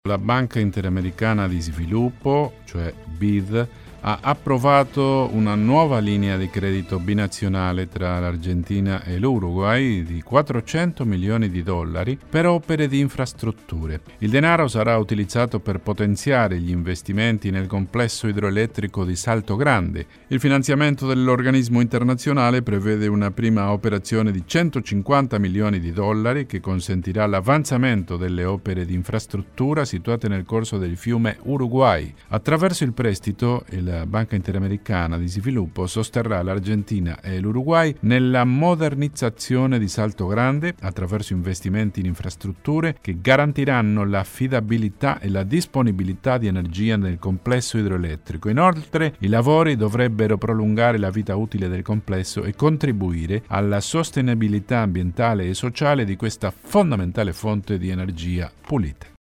La Banca Interamericana di Sviluppo, cioè BID, ha approvato una nuova linea di credito binazionale tra l'Argentina e l'Uruguay di 400 milioni di dollari per opere di infrastrutture. Il denaro sarà utilizzato per potenziare gli investimenti nel complesso idroelettrico di Salto Grande. Il finanziamento dell'organismo internazionale prevede una prima operazione di 150 milioni di dollari che consentirà l'avanzamento delle opere di infrastruttura situate nel corso del fiume Uruguay. Attraverso il prestito, la Banca Interamericana di Sviluppo sosterrà l'Argentina e l'Uruguay nella modernizzazione di Salto Grande attraverso investimenti in infrastrutture che garantiranno l'affidabilità e la disponibilità di energia nel complesso idroelettrico. Inoltre, i lavori dovrebbero prolungare la vita utile del complesso e contribuire alla sostenibilità ambientale e sociale di questa fondamentale fonte di energia pulita.